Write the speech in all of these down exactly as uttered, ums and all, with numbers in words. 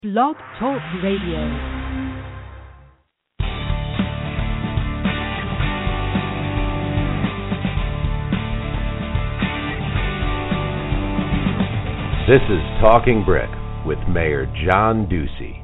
Blog Talk Radio. This is Talking Brick with Mayor John Ducey.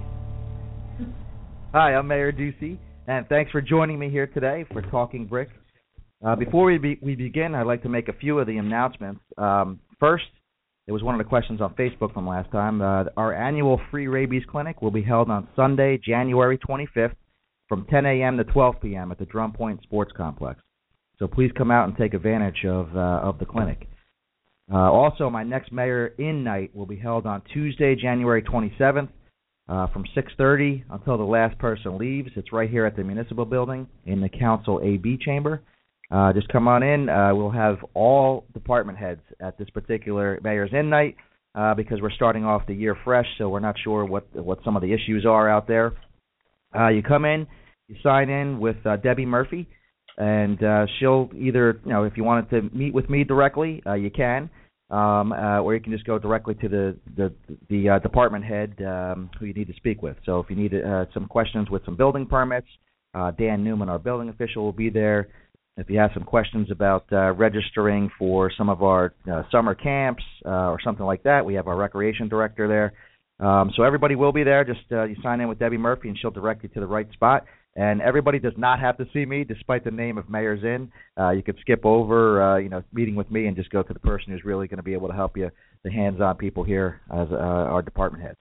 Hi, I'm Mayor Ducey, and thanks for joining me here today for Talking Brick. Uh, before we, be, we begin, I'd like to make a few of the announcements. Um, first, it was one of the questions on Facebook from last time. Uh, our annual free rabies clinic will be held on Sunday, January twenty-fifth, from ten a.m. to twelve p.m. at the Drum Point Sports Complex. So please come out and take advantage of uh, of the clinic. Uh, also, my next Mayor In Night will be held on Tuesday, January twenty-seventh, uh, from six thirty until the last person leaves. It's right here at the Municipal Building in the Council A B Chamber. Uh, just come on in. Uh, we'll have all department heads at this particular Mayor's In Night uh, because we're starting off the year fresh, so we're not sure what what some of the issues are out there. Uh, you come in, you sign in with uh, Debbie Murphy, and uh, she'll either, you know, if you wanted to meet with me directly, uh, you can, um, uh, or you can just go directly to the the, the uh, department head um, who you need to speak with. So if you need uh, some questions with some building permits, uh, Dan Newman, our building official, will be there. If you have some questions about uh, registering for some of our uh, summer camps uh, or something like that, we have our recreation director there. Um, so everybody will be there. Just uh, you sign in with Debbie Murphy, and she'll direct you to the right spot. And everybody does not have to see me, despite the name of Mayor's In. Uh, you could skip over, uh, you know, meeting with me and just go to the person who's really going to be able to help you, the hands-on people here as uh, our department heads.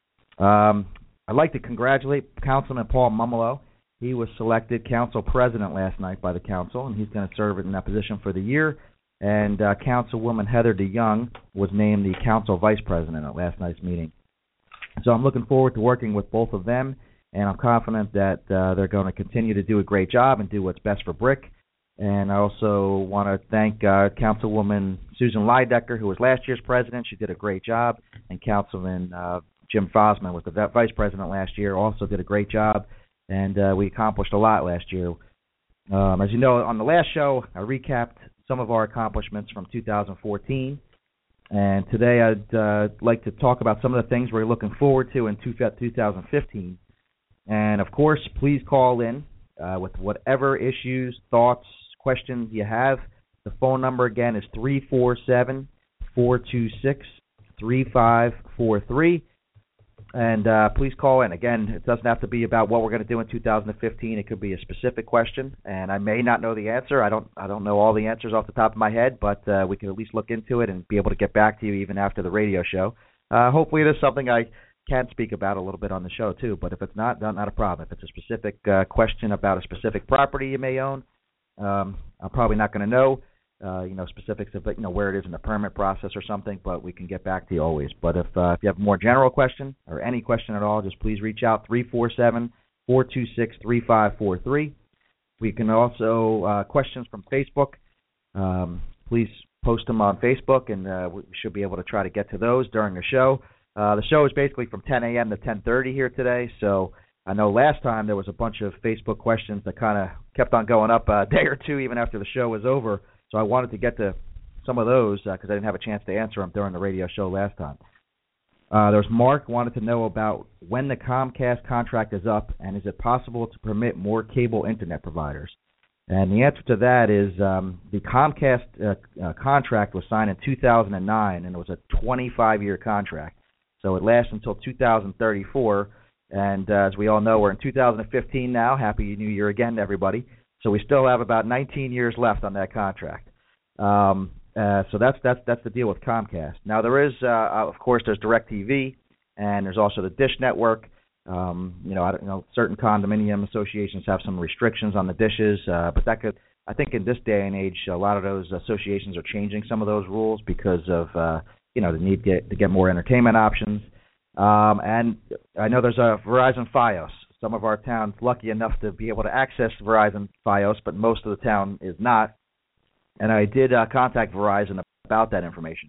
Um, I'd like to congratulate Councilman Paul Mumolo. He was selected council president last night by the council, and he's going to serve in that position for the year. And uh, Councilwoman Heather DeYoung was named the council vice president at last night's meeting. So I'm looking forward to working with both of them, and I'm confident that uh, they're going to continue to do a great job and do what's best for Brick. And I also want to thank uh, Councilwoman Susan Leidecker, who was last year's president. She did a great job. And Councilman uh, Jim Fosman was the vice president last year, also did a great job. And uh, we accomplished a lot last year. Um, as you know, on the last show, I recapped some of our accomplishments from two thousand fourteen. And today I'd uh, like to talk about some of the things we're looking forward to in two thousand fifteen. And, of course, please call in uh, with whatever issues, thoughts, questions you have. The phone number, again, is three four seven, four two six, three five four three. And uh, please call in. Again, it doesn't have to be about what we're going to do in two thousand fifteen. It could be a specific question, and I may not know the answer. I don't I don't know all the answers off the top of my head, but uh, we can at least look into it and be able to get back to you even after the radio show. Uh, hopefully there's something I can speak about a little bit on the show, too. But if it's not, not, not a problem. If it's a specific uh, question about a specific property you may own, um, I'm probably not going to know. Uh, you know, specifics of, you know, where it is in the permit process or something, but we can get back to you always. But if uh, if you have a more general question or any question at all, just please reach out, three four seven, four two six, three five four three. We can also, uh, questions from Facebook, um, please post them on Facebook, and uh, we should be able to try to get to those during the show. Uh, the show is basically from ten a.m. to ten thirty here today, so I know last time there was a bunch of Facebook questions that kind of kept on going up a day or two even after the show was over. So I wanted to get to some of those because uh, I didn't have a chance to answer them during the radio show last time. Uh, there's Mark wanted to know about when the Comcast contract is up, and is it possible to permit more cable internet providers? And the answer to that is um, the Comcast uh, uh, contract was signed in two thousand nine, and it was a twenty-five year contract. So it lasts until two thousand thirty-four, and uh, as we all know, we're in two thousand fifteen now. Happy New Year again to everybody. So we still have about nineteen years left on that contract. Um, uh, so that's that's that's the deal with Comcast. Now there is, uh, of course, there's DirecTV, and there's also the Dish Network. Um, you know, I don't you know certain condominium associations have some restrictions on the dishes, uh, but that could, I think, in this day and age, a lot of those associations are changing some of those rules because of uh, you know the need to get, to get more entertainment options. Um, and I know there's a Verizon Fios. Some of our towns lucky enough to be able to access Verizon Fios, but most of the town is not. And I did uh, contact Verizon about that information.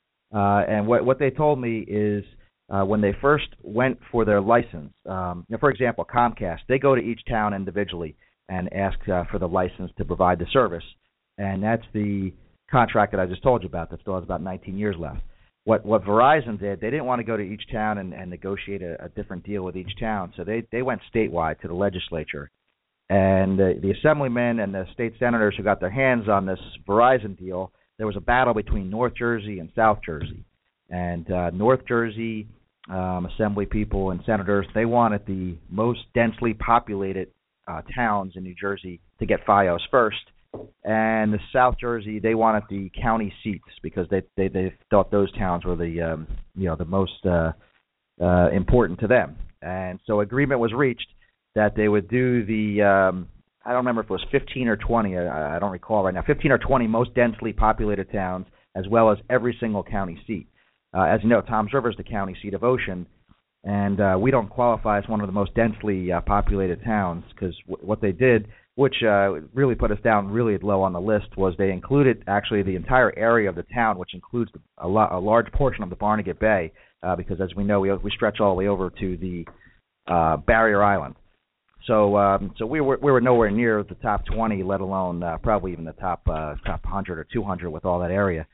Uh, and what what they told me is uh, when they first went for their license, um, you know, for example, Comcast, they go to each town individually and ask uh, for the license to provide the service. And that's the contract that I just told you about that still has about nineteen years left. what what Verizon did, they didn't want to go to each town and, and negotiate a, a different deal with each town, so they they went statewide to the legislature, and the, the assemblymen and the state senators who got their hands on this Verizon deal, there was a battle between North Jersey and South Jersey, and uh, North Jersey um, assembly people and senators, they wanted the most densely populated uh, towns in New Jersey to get FiOS first. And the South Jersey, they wanted the county seats because they they, they thought those towns were the um, you know the most uh, uh, important to them. And so agreement was reached that they would do the um, I don't remember if it was fifteen or twenty. I, I don't recall right now. fifteen or twenty most densely populated towns, as well as every single county seat. Uh, as you know, Toms River is the county seat of Ocean, and uh, we don't qualify as one of the most densely uh, populated towns because w- what they did, which uh, really put us down really low on the list, was they included actually the entire area of the town, which includes a, lo- a large portion of the Barnegat Bay, uh, because as we know, we, we stretch all the way over to the uh, Barrier Island. So, um, so we were we were nowhere near the top twenty, let alone uh, probably even the top uh, top one hundred or two hundred with all that area.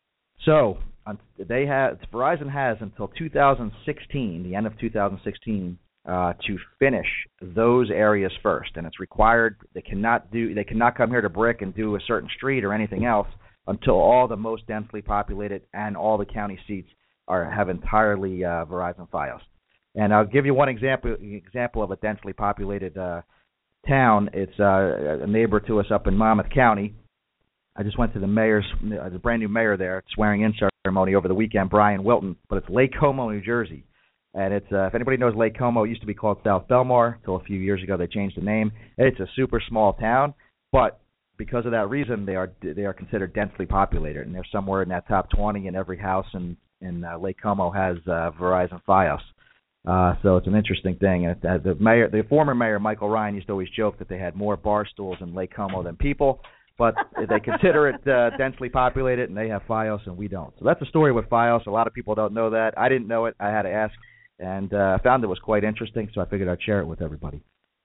So um, they have Verizon has until two thousand sixteen, the end of two thousand sixteen. Uh, to finish those areas first, and it's required. They cannot do. They cannot come here to Brick and do a certain street or anything else until all the most densely populated and all the county seats are have entirely uh, Verizon FiOS. And I'll give you one example example of a densely populated uh, town. It's uh, a neighbor to us up in Monmouth County. I just went to the mayor's, uh, the brand new mayor there, swearing in ceremony over the weekend, Brian Wilton. But it's Lake Como, New Jersey. And it's uh, if anybody knows Lake Como, it used to be called South Belmar until a few years ago they changed the name. It's a super small town, but because of that reason, they are they are considered densely populated, and they're somewhere in that top twenty. And every house in in uh, Lake Como has uh, Verizon FiOS. Uh, so it's an interesting thing. And uh, the mayor, the former mayor Michael Ryan, used to always joke that they had more bar stools in Lake Como than people, but they consider it uh, densely populated, and they have FiOS, and we don't. So that's the story with FiOS. A lot of people don't know that. I didn't know it. I had to ask. And I uh, found it was quite interesting, so I figured I'd share it with everybody.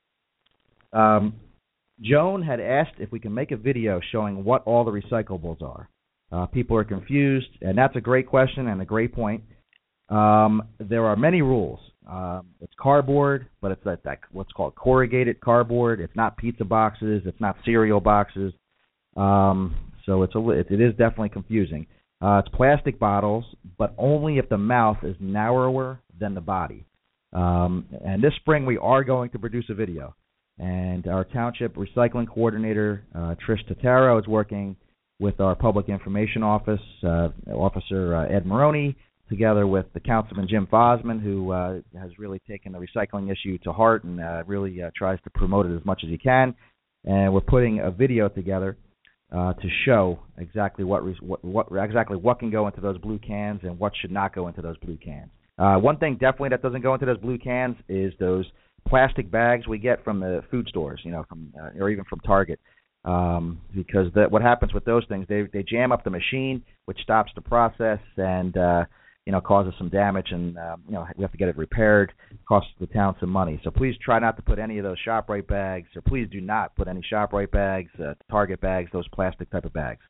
Um, Joan had asked if we can make a video showing what all the recyclables are. Uh, people are confused, and that's a great question and a great point. Um, there are many rules. Um, it's cardboard, but it's that, that what's called corrugated cardboard. It's not pizza boxes. It's not cereal boxes. Um, so it's a, it, it is definitely confusing. Uh, it's plastic bottles, but only if the mouth is narrower than the body. Um, and this spring we are going to produce a video. And our township recycling coordinator, uh, Trish Totaro, is working with our public information office, uh, Officer uh, Ed Maroney, together with the Councilman Jim Fosman, who uh, has really taken the recycling issue to heart and uh, really uh, tries to promote it as much as he can. And we're putting a video together Uh, to show exactly what, what what exactly what can go into those blue cans and what should not go into those blue cans. Uh, one thing definitely that doesn't go into those blue cans is those plastic bags we get from the food stores, you know, from uh, or even from Target, um, because that what happens with those things, they they jam up the machine, which stops the process and uh, you know causes some damage, and uh, you know we have to get it repaired. It costs the town some money. So please try not to put any of those ShopRite bags, or please do not put any ShopRite bags, uh, Target bags, those plastic type of bags.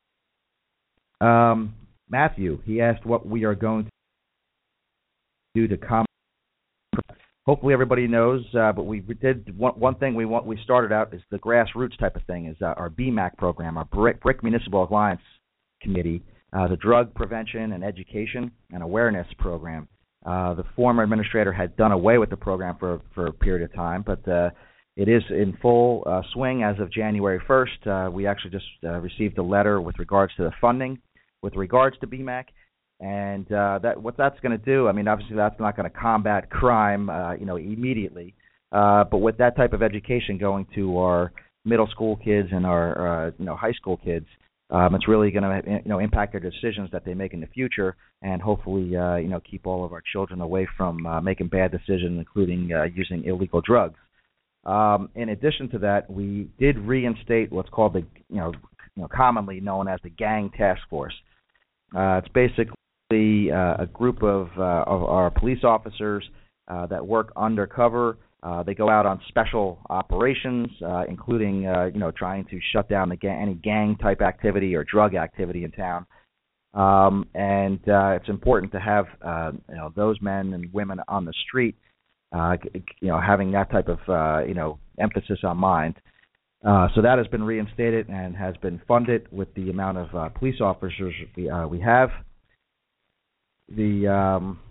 Um, Matthew, he asked what we are going to do to combat. Hopefully everybody knows, uh, but we did one, one thing we want. We started out is the grassroots type of thing. Is uh, our B MAC program, our Brick, Brick Municipal Alliance Committee, uh, the Drug Prevention and Education and Awareness Program. Uh, the former administrator had done away with the program for for a period of time, but uh, it is in full uh, swing as of January first. Uh, we actually just uh, received a letter with regards to the funding, with regards to B MAC. And uh, that what that's going to do, I mean, obviously that's not going to combat crime, uh, you know, immediately. Uh, but with that type of education going to our middle school kids and our, uh, you know, high school kids, um, it's really going to, you know, impact their decisions that they make in the future, and hopefully, uh, you know, keep all of our children away from uh, making bad decisions, including uh, using illegal drugs. Um, in addition to that, we did reinstate what's called the, you know, you know commonly known as the Gang Task Force. Uh, it's basically Uh, a group of, uh, of our police officers uh, that work undercover. Uh, they go out on special operations, uh, including uh, you know trying to shut down the ga- any gang type activity or drug activity in town. Um, and uh, it's important to have uh, you know those men and women on the street, uh, you know, having that type of uh, you know emphasis on mind. Uh, so that has been reinstated and has been funded with the amount of uh, police officers we uh, we have. The um,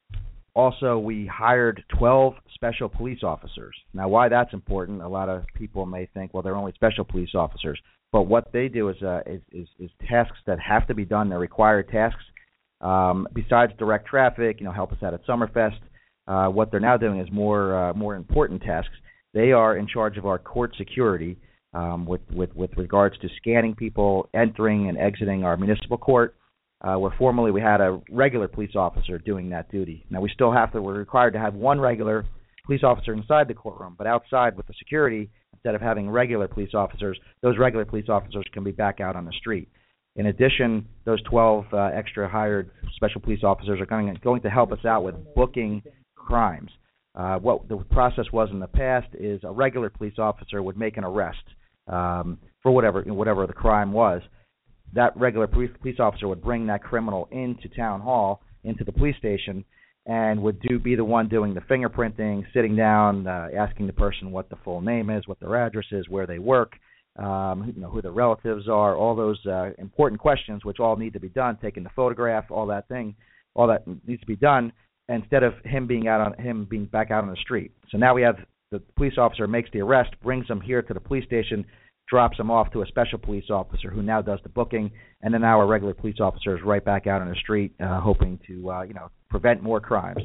also we hired twelve special police officers. Now, why that's important? A lot of people may think, well, they're only special police officers. But what they do is, uh, is, is is tasks that have to be done. They're required tasks. Um, besides direct traffic, you know, help us out at Summerfest. Uh, what they're now doing is more uh, more important tasks. They are in charge of our court security um, with, with with regards to scanning people entering and exiting our municipal court. Uh, where formerly we had a regular police officer doing that duty. Now we still have to. We're required to have one regular police officer inside the courtroom, but outside with the security, instead of having regular police officers, those regular police officers can be back out on the street. In addition, those twelve uh, extra hired special police officers are going, going to help us out with booking crimes. Uh, what the process was in the past is a regular police officer would make an arrest um, for whatever whatever the crime was. That regular police, police officer would bring that criminal into town hall, into the police station, and would do be the one doing the fingerprinting, sitting down, uh, asking the person what the full name is, what their address is, where they work, um, you know, who their relatives are, all those uh, important questions which all need to be done, taking the photograph, all that thing, all that needs to be done, instead of him being out on him being back out on the street. So now we have the police officer makes the arrest, brings him here to the police station, drops him off to a special police officer who now does the booking, and then our regular police officer is right back out on the street, uh, hoping to uh, you know prevent more crimes.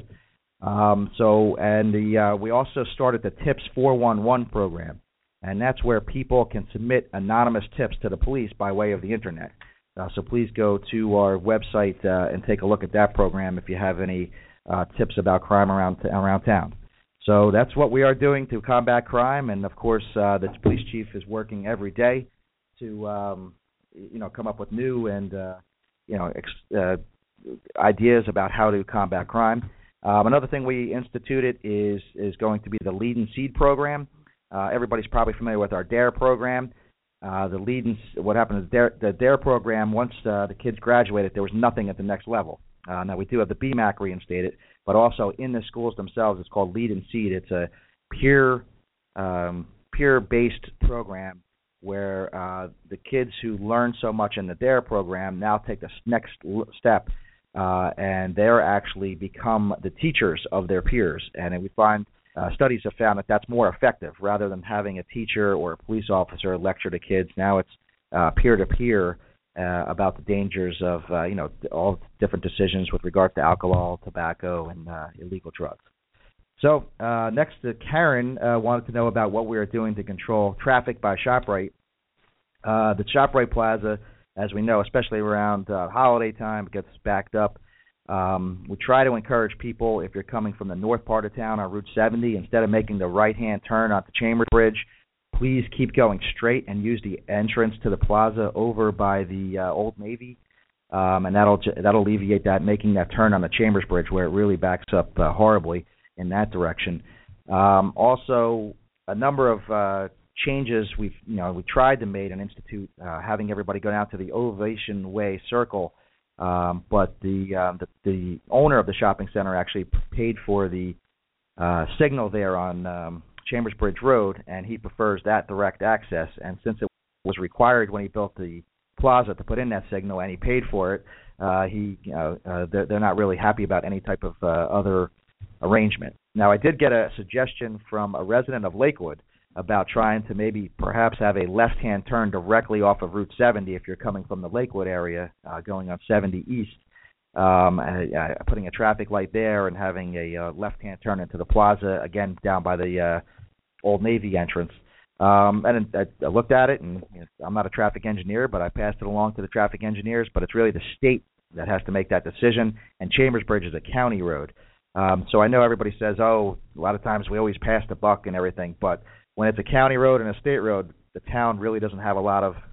Um, so, and the uh, we also started the Tips four one one program, and that's where people can submit anonymous tips to the police by way of the internet. Uh, so please go to our website uh, and take a look at that program if you have any uh, tips about crime around around town. So that's what we are doing to combat crime, and of course, uh, the police chief is working every day to, um, you know, come up with new and, uh, you know, ex- uh, ideas about how to combat crime. Um, another thing we instituted is is going to be the Lead and Seed program. Uh, everybody's probably familiar with our DARE program. Uh, the Lead and what happened is DARE, the DARE program. Once uh, the kids graduated, there was nothing at the next level. Uh, now we do have the B M A C reinstated. But also in the schools themselves, it's called Lead and Seed. It's a peer, um, peer-based program where uh, the kids who learn so much in the DARE program now take the next step, uh, and they're actually become the teachers of their peers. And we find uh, studies have found that that's more effective rather than having a teacher or a police officer lecture to kids. Now it's uh, peer-to-peer. Uh, about the dangers of, uh, you know, all different decisions with regard to alcohol, tobacco, and uh, illegal drugs. So uh, next, uh, Karen uh, wanted to know about what we are doing to control traffic by ShopRite. Uh, the ShopRite Plaza, as we know, especially around uh, holiday time, gets backed up. Um, we try to encourage people, if you're coming from the north part of town on Route seventy, instead of making the right-hand turn onto Chambers Bridge, please keep going straight and use the entrance to the plaza over by the uh, Old Navy, um, and that'll that'll alleviate that, making that turn on the Chambers Bridge where it really backs up uh, horribly in that direction. Um, also, a number of uh, changes we've you know we tried to make and institute, uh, having everybody go down to the Ovation Way Circle, um, but the, uh, the the owner of the shopping center actually paid for the uh, signal there on Um, Chambers Bridge Road, and he prefers that direct access. And since it was required when he built the plaza to put in that signal, and he paid for it, uh, he you know, uh, they're, they're not really happy about any type of uh, other arrangement. Now, I did get a suggestion from a resident of Lakewood about trying to maybe perhaps have a left-hand turn directly off of Route seventy if you're coming from the Lakewood area, uh, going on seventy East. Um, uh, putting a traffic light there and having a uh, left-hand turn into the plaza, again, down by the uh, Old Navy entrance. Um, and I, I looked at it, and you know, I'm not a traffic engineer, but I passed it along to the traffic engineers, but it's really the state that has to make that decision, and Chambers Bridge is a county road. Um, so I know everybody says, oh, a lot of times we always pass the buck and everything, but when it's a county road and a state road, the town really doesn't have a lot of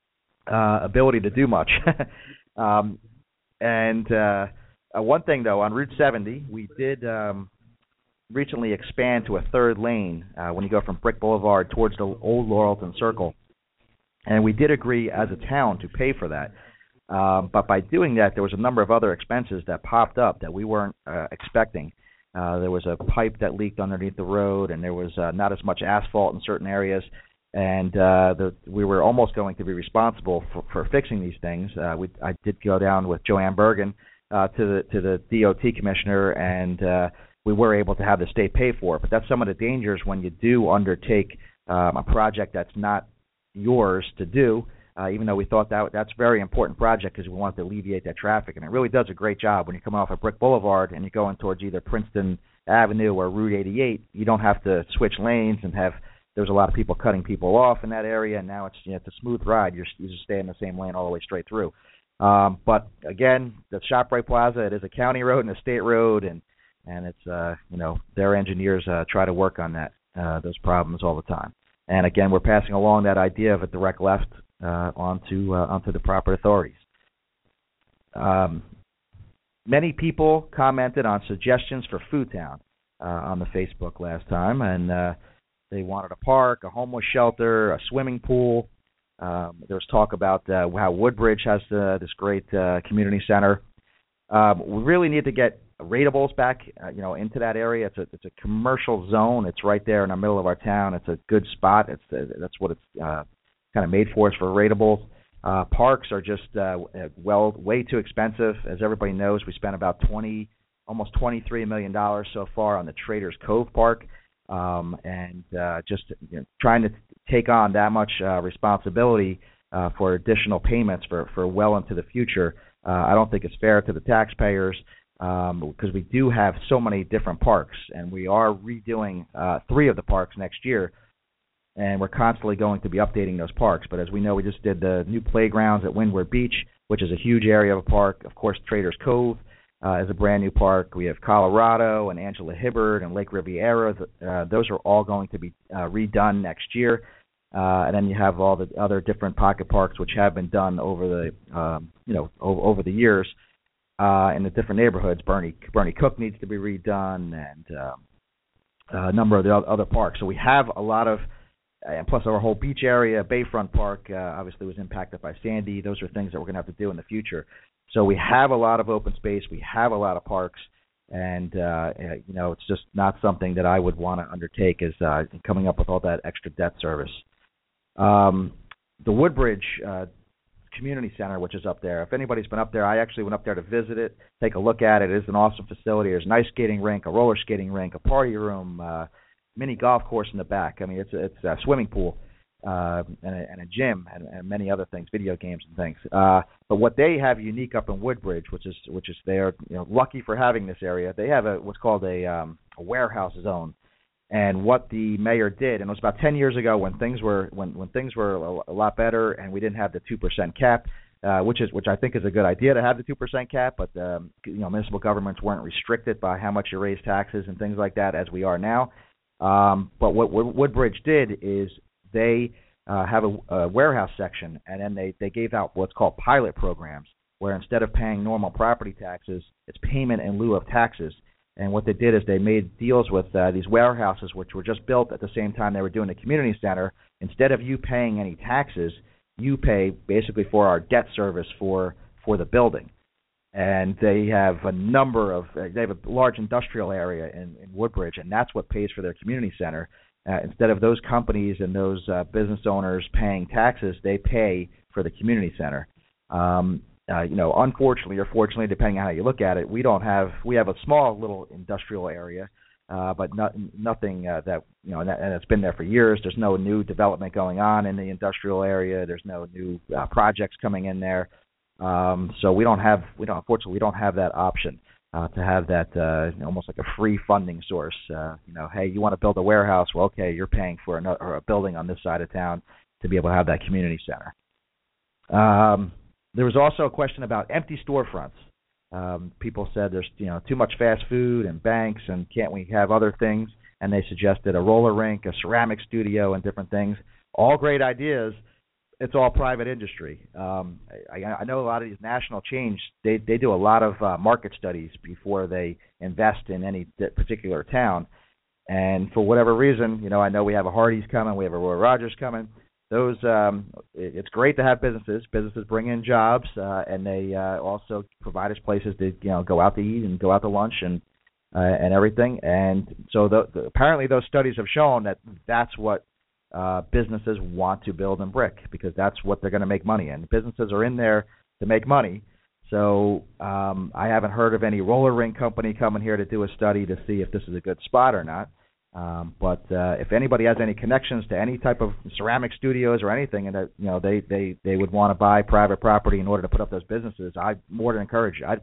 uh, ability to do much. um, And uh, uh, one thing, though, on Route seventy, we did um, recently expand to a third lane uh, when you go from Brick Boulevard towards the old Laurelton Circle. And we did agree as a town to pay for that. Um, but by doing that, there was a number of other expenses that popped up that we weren't uh, expecting. Uh, there was a pipe that leaked underneath the road, and there was uh, not as much asphalt in certain areas. And uh, the, we were almost going to be responsible for, for fixing these things. Uh, we, I did go down with Joanne Bergen uh, to the to the D O T commissioner, and uh, we were able to have the state pay for it. But that's some of the dangers when you do undertake um, a project that's not yours to do. Uh, even though we thought that that's a very important project because we wanted to alleviate that traffic, and it really does a great job when you're coming off of Brick Boulevard and you're going towards either Princeton Avenue or Route eighty-eight. You don't have to switch lanes and have. There was a lot of people cutting people off in that area, and now it's you know, it's a smooth ride. You're, you just stay in the same lane all the way straight through. Um, but again, the ShopRite Plaza, it is a county road and a state road, and and it's uh, you know their engineers uh, try to work on that uh, those problems all the time. And again, we're passing along that idea of a direct left uh, onto uh, onto the proper authorities. Um, many people commented on suggestions for Food Town uh, on the Facebook last time, and uh, they wanted a park, a homeless shelter, a swimming pool. Um, there was talk about uh, how Woodbridge has uh, this great uh, community center. Um, we really need to get Ratables back, uh, you know, into that area. It's a it's a commercial zone. It's right there in the middle of our town. It's a good spot. It's uh, that's what it's uh, kind of made for. It's for Ratables. Uh, parks are just uh, well way too expensive. As everybody knows, we spent about twenty, almost twenty-three million dollars so far on the Traders Cove Park. Um, and uh, just you know, trying to take on that much uh, responsibility uh, for additional payments for, for well into the future, uh, I don't think it's fair to the taxpayers um, because we do have so many different parks, and we are redoing uh, three of the parks next year, and we're constantly going to be updating those parks. But as we know, we just did the new playgrounds at Windward Beach, which is a huge area of a park. Of course, Traders Cove Uh, is a brand new park. We have Colorado and Angela Hibbert and Lake Riviera. Uh, those are all going to be uh, redone next year. Uh, and then you have all the other different pocket parks which have been done over the um, you know over, over the years uh, in the different neighborhoods. Bernie Bernie Cook needs to be redone, and um, a number of the other parks. So we have a lot of, and plus our whole beach area, Bayfront Park, uh, obviously was impacted by Sandy. Those are things that we're going to have to do in the future. So we have a lot of open space. We have a lot of parks, and uh, you know it's just not something that I would want to undertake is uh, coming up with all that extra debt service. Um, the Woodbridge uh, Community Center, which is up there. If anybody's been up there, I actually went up there to visit it, take a look at it. It is an awesome facility. There's an ice skating rink, a roller skating rink, a party room, uh, mini golf course in the back. I mean, it's a, it's a swimming pool. Uh, and, a, and a gym and, and many other things, video games and things. Uh, but what they have unique up in Woodbridge, which is which is they're you know lucky for having this area. They have a what's called a, um, a warehouse zone. And what the mayor did, and it was about ten years ago when things were when, when things were a, a lot better, and we didn't have the two percent cap, uh, which is which I think is a good idea to have the two percent cap. But um, you know municipal governments weren't restricted by how much you raise taxes and things like that as we are now. Um, but what, what Woodbridge did is they uh, have a, a warehouse section, and then they, they gave out what's called pilot programs, where instead of paying normal property taxes, it's payment in lieu of taxes. And what they did is they made deals with uh, these warehouses, which were just built at the same time they were doing the community center. Instead of you paying any taxes, you pay basically for our debt service for, for the building. And they have a number of uh, – they have a large industrial area in, in Woodbridge, and that's what pays for their community center. Uh, instead of those companies and those uh, business owners paying taxes, they pay for the community center. Um, uh, you know, unfortunately or fortunately, depending on how you look at it, we don't have – we have a small little industrial area, uh, but not, nothing uh, that – you know, and, that, and it's been there for years. There's no new development going on in the industrial area. There's no new uh, projects coming in there. Um, so we don't have – we don't unfortunately, we don't have that option. Uh, to have that uh, almost like a free funding source. Uh, you know, hey, you want to build a warehouse? Well, okay, you're paying for another, or a building on this side of town to be able to have that community center. Um, there was also a question about empty storefronts. Um, people said there's you know too much fast food and banks, and can't we have other things? And they suggested a roller rink, a ceramic studio, and different things. All great ideas. It's all private industry. Um, I, I know a lot of these national chains, they, they do a lot of uh, market studies before they invest in any particular town. And for whatever reason, you know, I know we have a Hardee's coming, we have a Roy Rogers coming. those um, it, it's great to have businesses. Businesses bring in jobs, uh, and they uh, also provide us places to you know go out to eat and go out to lunch and uh, and everything. And so the, the, apparently those studies have shown that that's what uh, businesses want to build in brick, because that's what they're going to make money in. Businesses are in there to make money. So um, I haven't heard of any roller rink company coming here to do a study to see if this is a good spot or not. Um, but uh, if anybody has any connections to any type of ceramic studios or anything, and that you know they, they, they would want to buy private property in order to put up those businesses, I more than encourage you. I,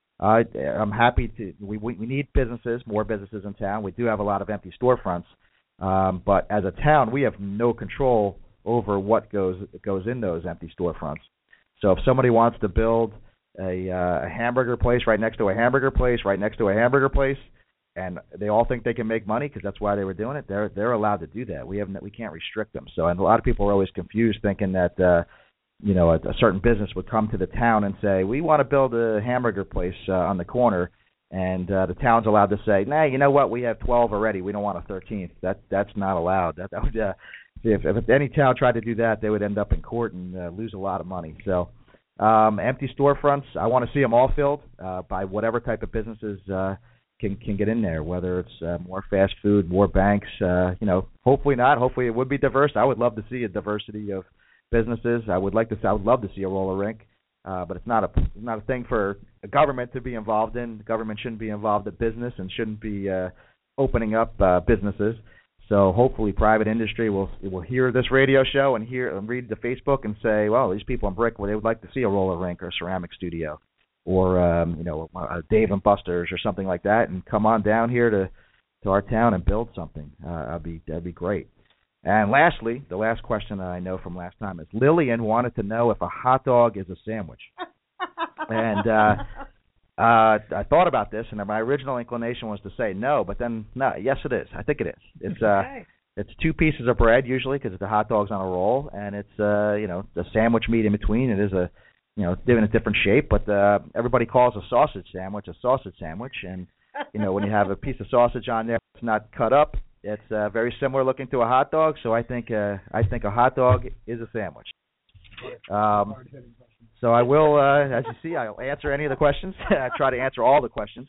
I I'm happy to. We, we we need businesses, more businesses in town. We do have a lot of empty storefronts, um, but as a town, we have no control over what goes goes in those empty storefronts. So if somebody wants to build a, uh, a hamburger place right next to a hamburger place, right next to a hamburger place, and they all think they can make money because that's why they were doing it, they're they're allowed to do that. We haven't we can't restrict them. So, and a lot of people are always confused, thinking that uh, you know a, a certain business would come to the town and say, we want to build a hamburger place uh, on the corner, and uh, the town's allowed to say, nah, you know what, we have twelve already, we don't want a thirteenth. That that's not allowed. That, that would uh, if if any town tried to do that, they would end up in court and uh, lose a lot of money. So. Um, empty storefronts, I want to see them all filled uh, by whatever type of businesses uh, can can get in there, whether it's uh, more fast food, more banks, uh, you know, hopefully not. Hopefully it would be diverse. I would love to see a diversity of businesses. I would like to. I would love to see a roller rink, uh, but it's not a it's not a thing for a government to be involved in. The government shouldn't be involved in business and shouldn't be uh, opening up uh, businesses. So hopefully private industry will will hear this radio show and hear and read the Facebook and say, well, these people in brick, well, they would like to see a roller rink or a ceramic studio, or um, you know, a Dave and Buster's or something like that, and come on down here to, to our town and build something. Uh, that'd be that'd be great. And lastly, the last question that I know from last time is Lillian wanted to know if a hot dog is a sandwich, and. Uh, Uh, I thought about this, and my original inclination was to say no, but then no, yes, it is. I think it is. It's uh, okay. It's two pieces of bread usually because the hot dog's on a roll, and it's uh, you know, the sandwich meat in between. It is a, you know, it's given a different shape, but uh, everybody calls a sausage sandwich a sausage sandwich, and you know, when you have a piece of sausage on there that's not cut up, it's uh, very similar looking to a hot dog. So I think uh, I think a hot dog is a sandwich. Um, So I will, uh, as you see, I'll answer any of the questions. I try to answer all the questions.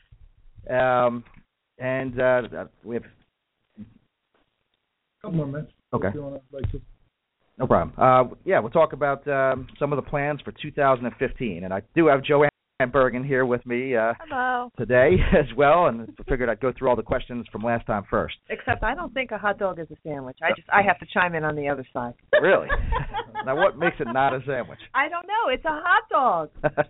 Um, and uh, we have a couple more minutes. Okay. If you wanna, like, to... No problem. Uh, yeah, we'll talk about um, some of the plans for two thousand fifteen. And I do have Joanne Bergen here with me uh, Hello. today as well, and I figured I'd go through all the questions from last time first. Except I don't think a hot dog is a sandwich. I just I have to chime in on the other side. Really? Now, what makes it not a sandwich? I don't know. It's a hot dog.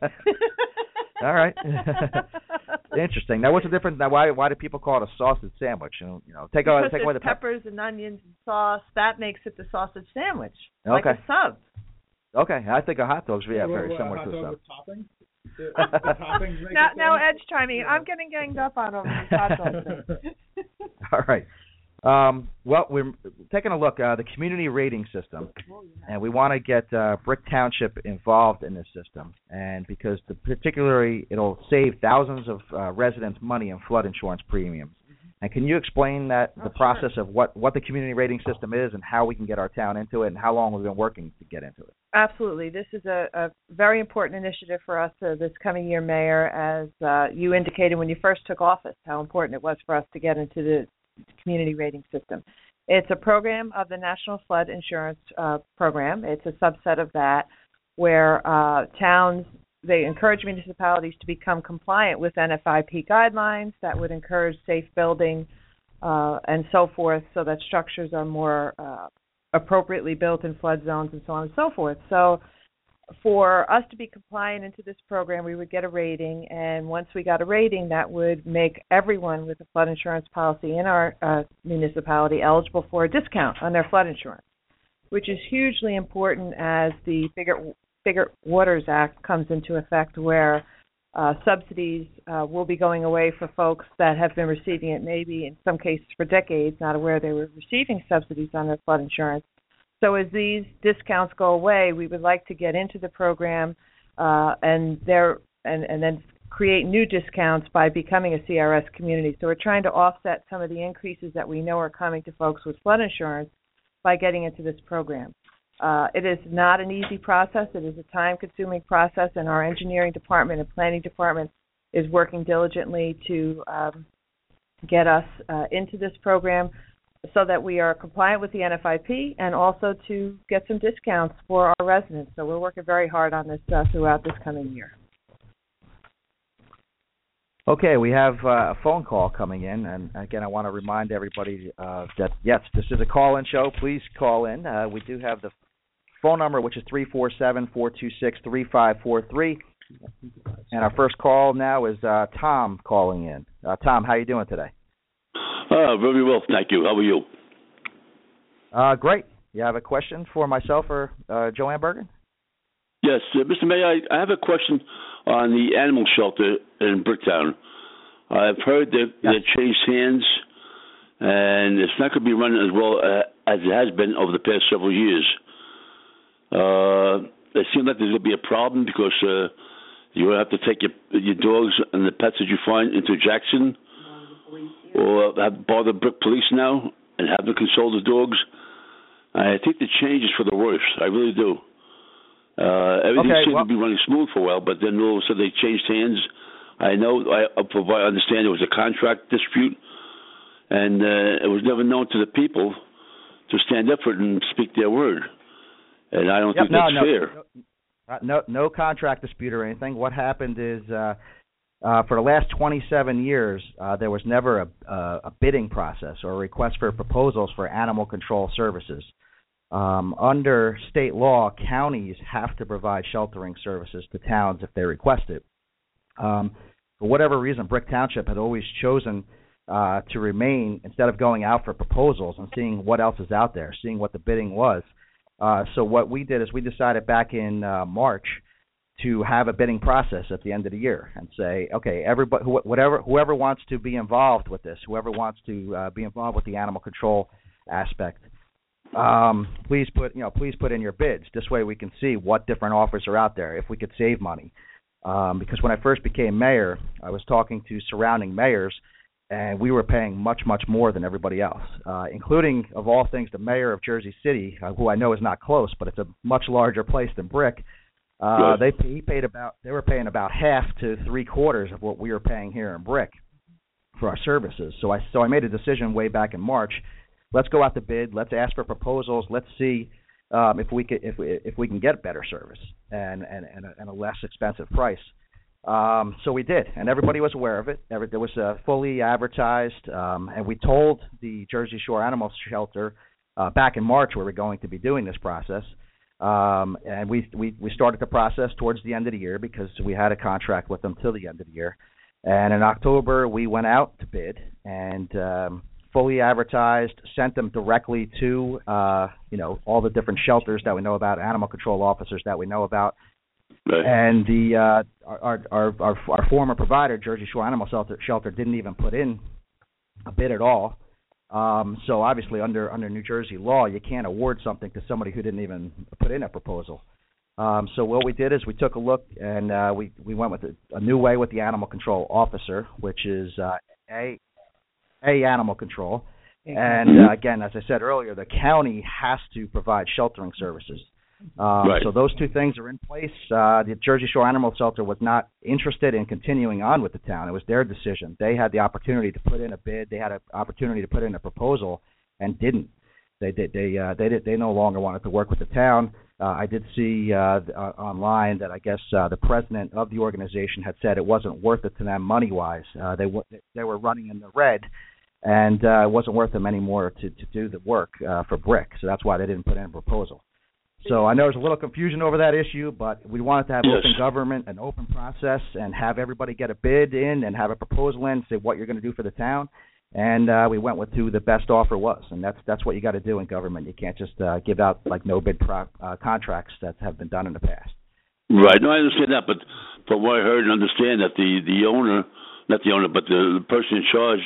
All right. Interesting. Now, what's the difference? Now, why why do people call it a sausage sandwich? You know, you know take, because take away the there's peppers and onions and sauce. That makes it the sausage sandwich, like Okay. a sub. Okay, I think a hot dog's yeah, What, very what, similar hot to a dog sub. with toppings? The, the toppings make Now, it now sandwich? Ed's chiming in. I'm getting ganged up on over this hot dog thing. All right. Um, well, we're taking a look at uh, the community rating system, and we want to get uh, Brick Township involved in this system, and because the, particularly it'll save thousands of uh, residents money in flood insurance premiums. Mm-hmm. And can you explain that Oh, the sure. process of what, what the community rating system is and how we can get our town into it and how long we've been working to get into it? Absolutely. This is a, a very important initiative for us uh, this coming year, Mayor, as uh, you indicated when you first took office, how important it was for us to get into the community rating system. It's a program of the National Flood Insurance uh, Program. It's a subset of that where uh, towns, they encourage municipalities to become compliant with N F I P guidelines that would encourage safe building uh, and so forth, so that structures are more uh, appropriately built in flood zones and so on and so forth. So for us to be compliant into this program, we would get a rating, and once we got a rating, that would make everyone with a flood insurance policy in our uh, municipality eligible for a discount on their flood insurance, which is hugely important as the Biggert, Biggert Waters Act comes into effect, where uh, subsidies uh, will be going away for folks that have been receiving it maybe in some cases for decades, not aware they were receiving subsidies on their flood insurance. So as these discounts go away, we would like to get into the program uh, and there and, and then create new discounts by becoming a C R S community. So we're trying to offset some of the increases that we know are coming to folks with flood insurance by getting into this program. Uh, it is not an easy process. It is a time-consuming process, and our engineering department and planning department is working diligently to um, get us uh, into this program so that we are compliant with the N F I P and also to get some discounts for our residents. So we're working very hard on this uh, throughout this coming year. Okay, we have uh, a phone call coming in, and again, I want to remind everybody uh, that, yes, this is a call-in show. Please call in. Uh, we do have the phone number, which is three four seven, four two six, three five four three, and our first call now is uh, Tom calling in. Uh, Tom, how are you doing today? Uh, very well, thank you. How are you? Uh, great. You have a question for myself or uh, Joanne Bergen? Yes, uh, Mister Mayor, I, I have a question on the animal shelter in Bricktown. I've heard that yes. it changed hands, and it's not going to be running as well uh, as it has been over the past several years. Uh, it seems like there's going to be a problem because uh, you're going to have to take your, your dogs and the pets that you find into Jackson, or have bother Brick Police now and have them console the dogs. I think the change is for the worse. I really do. Uh, everything okay, seemed well, to be running smooth for a while, but then all of a sudden they changed hands. I know, I, I understand there was a contract dispute, and uh, it was never known to the people to stand up for it and speak their word. And I don't yep, think no, that's no, fair. No, uh, no, no contract dispute or anything. What happened is, uh, uh, for the last twenty-seven years, uh, there was never a, a, a bidding process or a request for proposals for animal control services. Um, under state law, counties have to provide sheltering services to towns if they request it. Um, for whatever reason, Brick Township had always chosen uh, to remain, instead of going out for proposals and seeing what else is out there, seeing what the bidding was. Uh, so what we did is we decided back in uh, March to have a bidding process at the end of the year and say, okay, everybody, wh- whatever, whoever wants to be involved with this, whoever wants to uh, be involved with the animal control aspect, Um, please put, you know, please put in your bids. This way we can see what different offers are out there, if we could save money. Um, because when I first became mayor, I was talking to surrounding mayors, and we were paying much, much more than everybody else, uh, including, of all things, the mayor of Jersey City, uh, who I know is not close, but it's a much larger place than Brick. Uh, yes. They he paid about, they were paying about half to three quarters of what we were paying here in Brick for our services. So I, so I made a decision way back in March. Let's go out to bid. Let's ask for proposals. Let's see um, if we can if we, if we can get better service and and and a, and a less expensive price. Um, so we did, and everybody was aware of it. Every, there was uh, fully advertised, um, and we told the Jersey Shore Animal Shelter uh, back in March we were going to be doing this process, um, and we, we we started the process towards the end of the year because we had a contract with them till the end of the year. And in October we went out to bid and. Um, fully advertised, sent them directly to, uh, you know, all the different shelters that we know about, animal control officers that we know about. Right. And the uh, our, our, our our former provider, Jersey Shore Animal Shelter, Shelter, didn't even put in a bid at all. Um, so obviously under, under New Jersey law, you can't award something to somebody who didn't even put in a proposal. Um, so what we did is we took a look and uh, we, we went with a, a new way with the animal control officer, which is uh, a A, animal control, and uh, again, as I said earlier, the county has to provide sheltering services. Um, right. So those two things are in place. Uh, the Jersey Shore Animal Shelter was not interested in continuing on with the town. It was their decision. They had the opportunity to put in a bid. They had an opportunity to put in a proposal, and didn't. They did. They uh, they did. They no longer wanted to work with the town. Uh, I did see uh, uh, online that I guess uh, the president of the organization had said it wasn't worth it to them money-wise. Uh, they w- they were running in the red. And uh, it wasn't worth them anymore to, to do the work uh, for Brick, so that's why they didn't put in a proposal. So I know there's a little confusion over that issue, but we wanted to have yes. open government, an open process, and have everybody get a bid in and have a proposal in, say what you're going to do for the town. And uh, we went with who the best offer was, and that's that's what you got to do in government. You can't just uh, give out like no bid pro- uh, contracts that have been done in the past. Right. No, I understand that, but from what I heard and understand that the, the owner, not the owner, but the, the person in charge.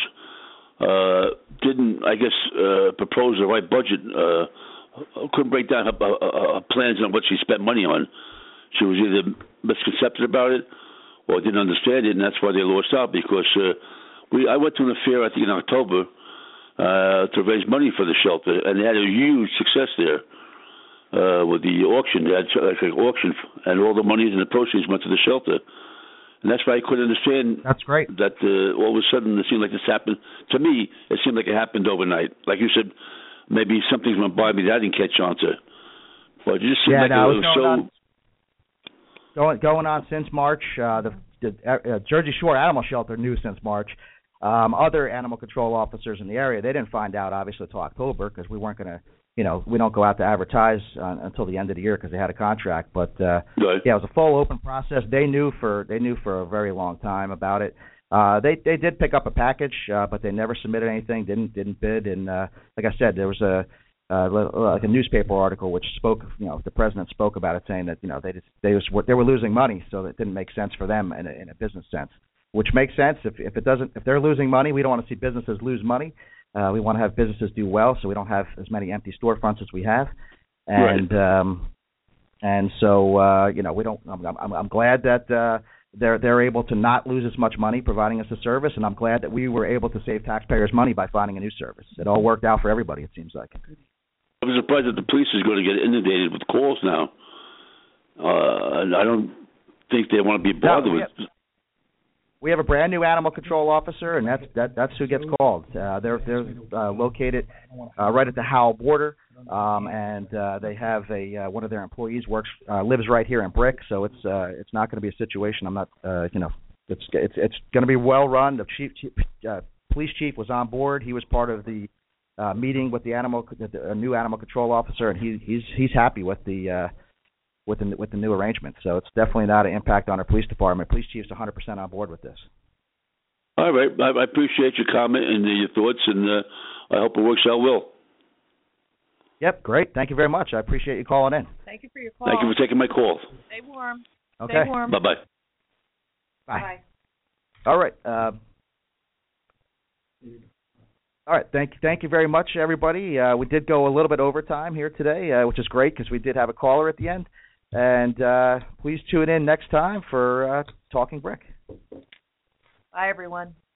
Uh, didn't, I guess, uh, propose the right budget. Uh, couldn't break down her, her, her plans on what she spent money on. She was either misconcepted about it or didn't understand it, and that's why they lost out. Because uh, we, I went to an affair, I think, in October, uh, to raise money for the shelter, and they had a huge success there uh, with the auction. They had like an auction, and all the money and the proceeds went to the shelter. And that's why I couldn't understand. That's great. That uh, all of a sudden it seemed like this happened. To me, it seemed like it happened overnight. Like you said, maybe something went by me that I didn't catch on to. But it just seemed Yeah, like no, it it was was going so. on, going, going on since March. Uh, the the uh, Jersey Shore Animal Shelter knew since March. Um, other animal control officers in the area, they didn't find out, obviously, until October because we weren't going to, you know, we don't go out to advertise uh, until the end of the year because they had a contract. But, uh, Right. yeah, it was a full open process. They knew for they knew for a very long time about it. Uh, they they did pick up a package, uh, but they never submitted anything, didn't didn't bid. And uh, like I said, there was a uh, like a newspaper article which spoke, you know, the president spoke about it, saying that, you know, they just, they was they were losing money, so it didn't make sense for them in a, in a business sense. Which makes sense. If if it doesn't, if they're losing money, we don't want to see businesses lose money. Uh, we want to have businesses do well, so we don't have as many empty storefronts as we have. And right. um, and so uh, you know, we don't. I'm, I'm, I'm glad that uh, they're they're able to not lose as much money providing us a service, and I'm glad that we were able to save taxpayers money by finding a new service. It all worked out for everybody. It seems like. I was surprised that the police is going to get inundated with calls now. Uh, and I don't think they want to be bothered no, with. Have, we have a brand new animal control officer, and that's that, that's who gets called. Uh, they're they're uh, located uh, right at the Howell border, um, and uh, they have a uh, one of their employees works uh, lives right here in Brick, so it's uh, it's not going to be a situation. I'm not uh, you know it's it's it's going to be well run. The chief, chief uh, police chief was on board. He was part of the uh, meeting with the animal the, the new animal control officer, and he he's he's happy with the. Uh, with the, with the new arrangement. So it's definitely not an impact on our police department. Police chief's one hundred percent on board with this. All right. I, I appreciate your comment and uh, your thoughts, and uh, I hope it works out well. Yep, great. Thank you very much. I appreciate you calling in. Thank you for your call. Thank you for taking my call. Stay warm. Okay. Stay warm. Bye-bye. Bye. Bye. All right. Uh, all right. Thank you. Thank you very much, everybody. Uh, we did go a little bit overtime here today, uh, which is great because we did have a caller at the end. And uh, please tune in next time for uh, Talking Brick. Bye, everyone.